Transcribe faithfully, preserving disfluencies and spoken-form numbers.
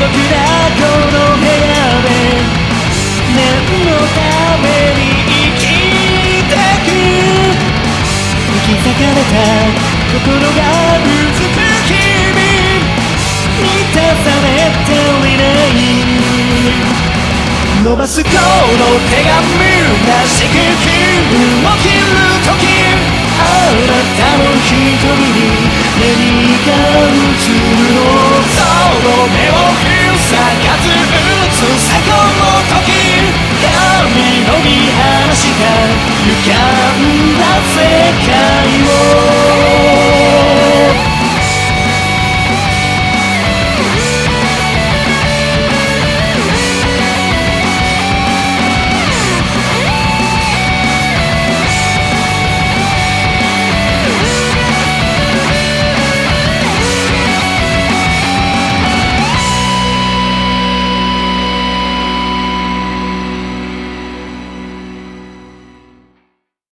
らこの部屋で何のために生きてく。引き裂かれた心がうずく日々満たされていない。伸ばすこの手紙らしく気分を切るとき、あなたの瞳に何が映るの。その目を塞がず打つ最高の時、髪の見放した歪んだ